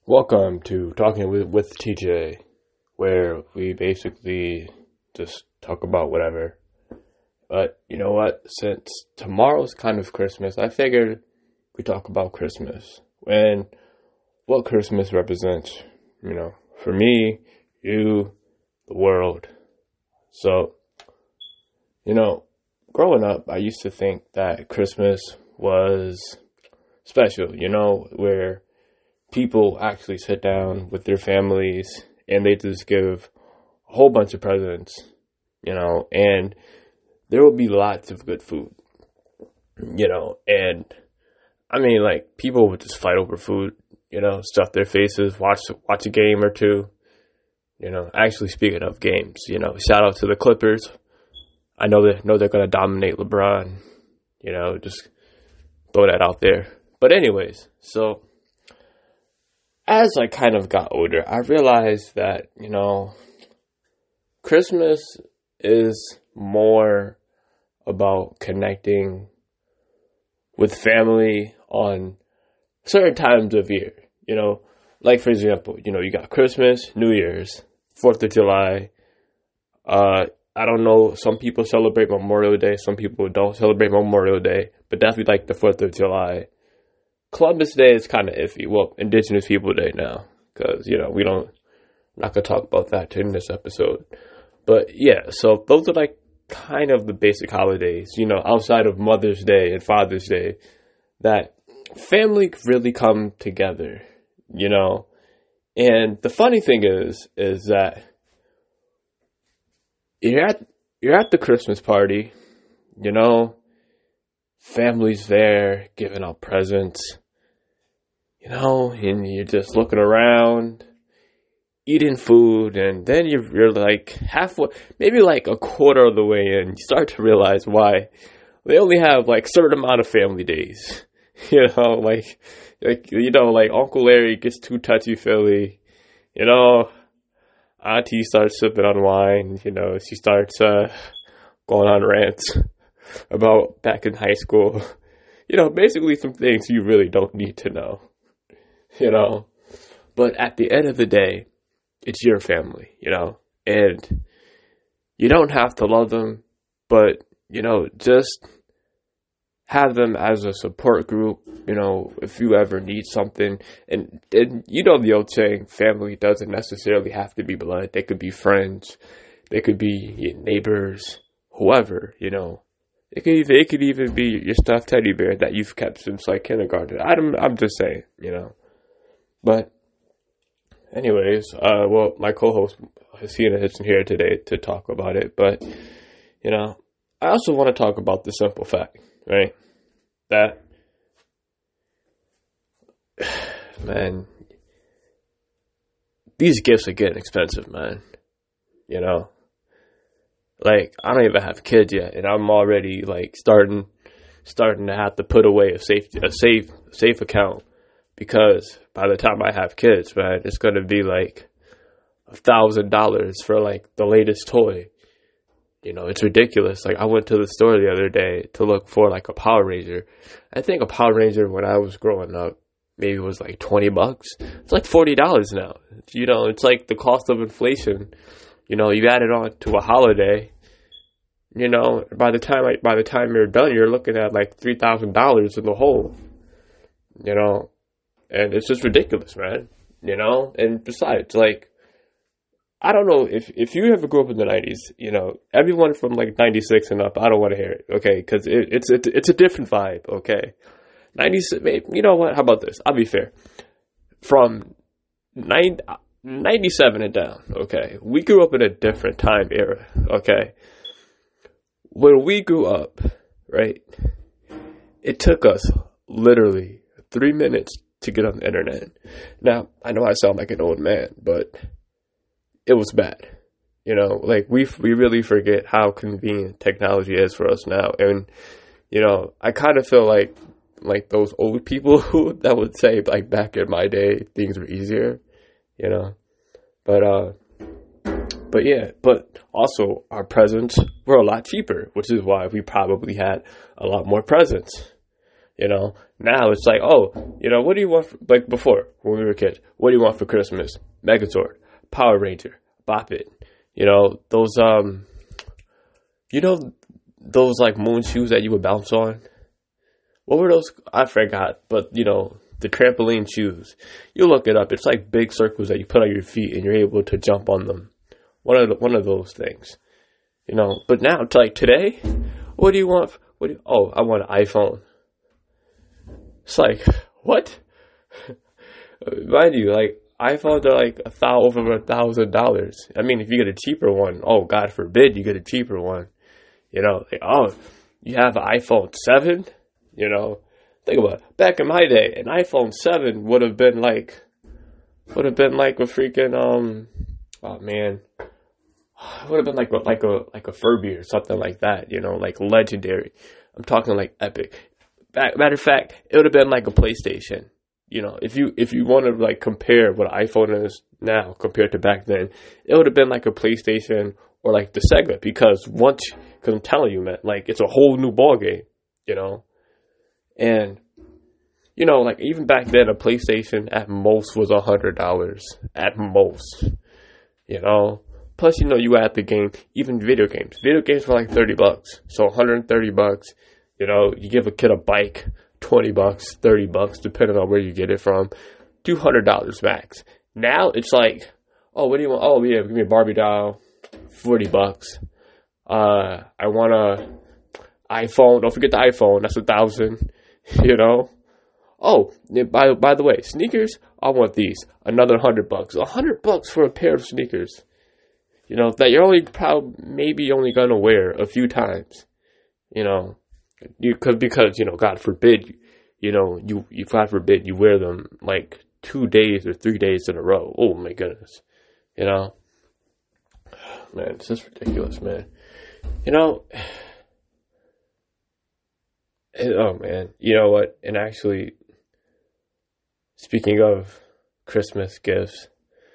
Welcome to Talking with TJ, where we basically just talk about whatever. But you know what? Since tomorrow's kind of Christmas, I figured we talk about Christmas and what Christmas represents, for me, you, the world. So, growing up, I used to think that Christmas was special, where people actually sit down with their families and they just give a whole bunch of presents, and there will be lots of good food, and I mean, like, people would just fight over food, stuff their faces, watch a game or two, actually speaking of games, shout out to the Clippers. I know they're going to dominate LeBron, just throw that out there. But anyways, so as I kind of got older, I realized that, Christmas is more about connecting with family on certain times of year, like, for example, you got Christmas, New Year's, 4th of July. I don't know, some people celebrate Memorial Day, some people don't celebrate Memorial Day, but definitely like the 4th of July. Columbus Day is kind of iffy. Well, Indigenous People Day now, because, I'm not going to talk about that in this episode. But yeah, so those are like kind of the basic holidays, outside of Mother's Day and Father's Day, that family really come together, And the funny thing is that you're at the Christmas party, family's there giving out presents, and you're just looking around, eating food, and then you're like halfway, maybe like a quarter of the way in, you start to realize why they only have like certain amount of family days, like Uncle Larry gets too touchy-feely, Auntie starts sipping on wine, she starts going on rants about back in high school, basically some things you really don't need to know, but at the end of the day, it's your family, and you don't have to love them, but, just have them as a support group, if you ever need something, and the old saying, family doesn't necessarily have to be blood, they could be friends, they could be your neighbors, whoever, It could even be your stuffed teddy bear that you've kept since like kindergarten. I'm just saying, But anyways, well, my co-host Hasina isn't here today to talk about it, but I also want to talk about the simple fact, right? That, man, these gifts are getting expensive, man. Like, I don't even have kids yet, and I'm already like starting to have to put away a safe account, because by the time I have kids, man, it's gonna be like $1,000 for like the latest toy. It's ridiculous. Like, I went to the store the other day to look for like a Power Ranger. I think a Power Ranger when I was growing up maybe was like $20. It's like $40 now. It's like the cost of inflation. You add it on to a holiday, by the time you're done, you're looking at like $3,000 in the hole, and it's just ridiculous, man, and besides, like, I don't know if you ever grew up in the 90s, everyone from like 96 and up, I don't want to hear it, okay, because it's a different vibe, okay, 96, you know what, how about this, I'll be fair, from 97 and down, okay? We grew up in a different time era, okay? When we grew up, right, it took us literally 3 minutes to get on the internet. Now, I know I sound like an old man, but it was bad. Like, we really forget how convenient technology is for us now. And, I kind of feel like those old people that would say, like, back in my day, things were easier. But yeah, but also our presents were a lot cheaper, which is why we probably had a lot more presents, Now it's like, oh, what do you want, like before, when we were kids, what do you want for Christmas? Megazord, Power Ranger, Bop It, those, those like moon shoes that you would bounce on. What were those? I forgot, but the trampoline shoes. You look it up. It's like big circles that you put on your feet and you're able to jump on them. One of those things, But now, like today, what do you want? Oh, I want an iPhone. It's like, what? Mind you, like iPhones are like over $1,000. I mean, if you get a cheaper one, oh God forbid you get a cheaper one. Like, oh, you have an iPhone 7? Think about it. Back in my day, an iPhone 7 would have been like a freaking oh man, it would have been like a Furby or something like that. Like legendary. I'm talking like epic. Matter of fact, it would have been like a PlayStation. If you want to like compare what an iPhone is now compared to back then, it would have been like a PlayStation or like the Sega, because I'm telling you, man, like it's a whole new ball game, and like even back then a PlayStation at most was $100 at most, plus you add the game, even video games were like $30, so $130, you give a kid a bike, $20, $30, depending on where you get it from, $200 max. Now it's like, oh, what do you want? Oh yeah, give me a Barbie doll, $40. I want a iPhone. Don't forget the iPhone. That's $1,000. Oh, by the way, sneakers. I want these. Another $100. $100 for a pair of sneakers. That you're maybe only gonna wear a few times. Because God forbid, God forbid you wear them like 2 days or 3 days in a row. Oh my goodness, man, it's just ridiculous, man. Oh man, you know what? And actually, speaking of Christmas gifts,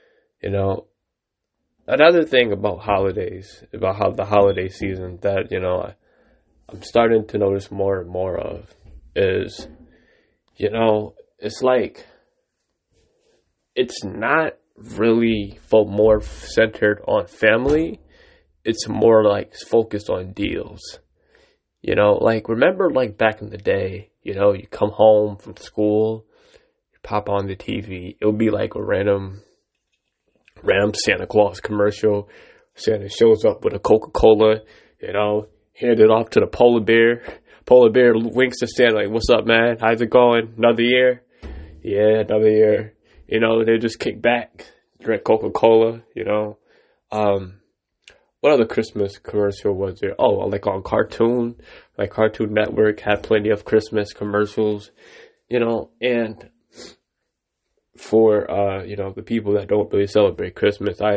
another thing about holidays, about how the holiday season that I'm starting to notice more and more of is, it's like, it's not really more centered on family. It's more like focused on deals. Like remember like back in the day, you come home from school, you pop on the TV, it would be like a random Santa Claus commercial. Santa shows up with a Coca-Cola, hand it off to the polar bear. Polar bear winks to Santa like, "What's up, man? How's it going? Another year?" "Yeah, another year." They just kick back, drink Coca-Cola, What other Christmas commercial was there? Oh, like on Cartoon Network had plenty of Christmas commercials, and for, the people that don't really celebrate Christmas, I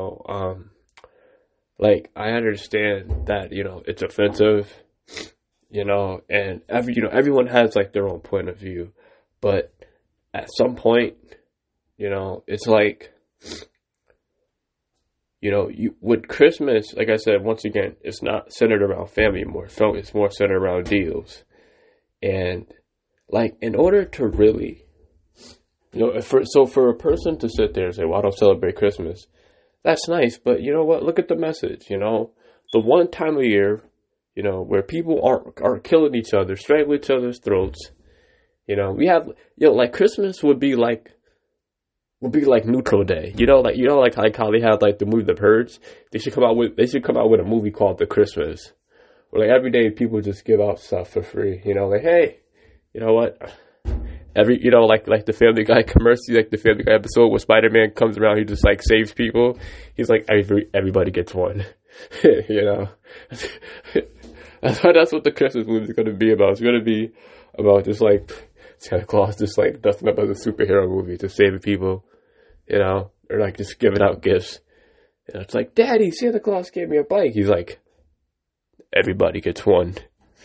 understand that, it's offensive, and everyone has like their own point of view, but at some point, it's like, with Christmas, like I said, once again, it's not centered around family anymore. It's more centered around deals. And like, in order to really, for a person to sit there and say, "Well, I don't celebrate Christmas," that's nice. But you know what? Look at the message, the one time a year, where people are killing each other, strangling each other's throats. We have, like Christmas would be like neutral day, like how they have like the movie The Purge. They should come out with a movie called The Christmas, where like every day people just give out stuff for free. Like, hey, you know what? Like the Family Guy commercial, like the Family Guy episode where Spider-Man comes around, he just like saves people. He's like, everybody gets one. That's what the Christmas movie is going to be about. It's going to be about just like Santa Claus just like dusting up as a superhero movie, just saving people, or like just giving out gifts. It's like, "Daddy, Santa Claus gave me a bike." He's like, "Everybody gets one."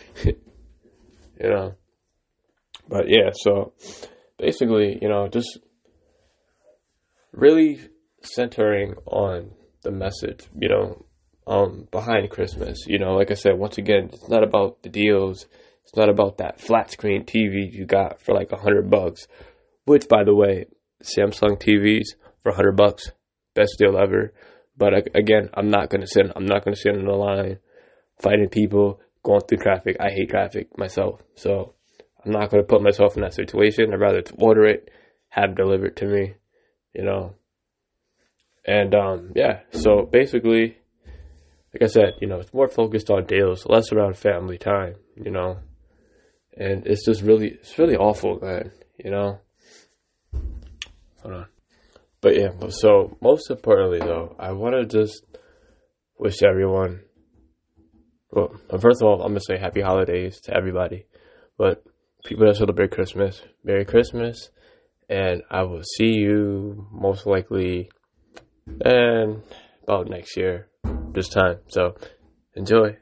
But yeah, so basically, just really centering on the message, behind Christmas. Like I said, once again, it's not about the deals. It's not about that flat screen TV you got for like $100, which, by the way, Samsung TVs for $100, best deal ever. But again, I'm not gonna sit in the line fighting people, going through traffic. I hate traffic myself, so I'm not gonna put myself in that situation. I'd rather order it, have it delivered to me, you know. And yeah, so basically, like I said, you know, it's more focused on deals, less around family time, you know. And it's just it's really awful, man, you know. Hold on. But yeah, so most importantly though, I want to just wish everyone, well, first of all, I'm going to say happy holidays to everybody. But people that celebrate Christmas, Merry Christmas. And I will see you most likely about next year, this time. So enjoy.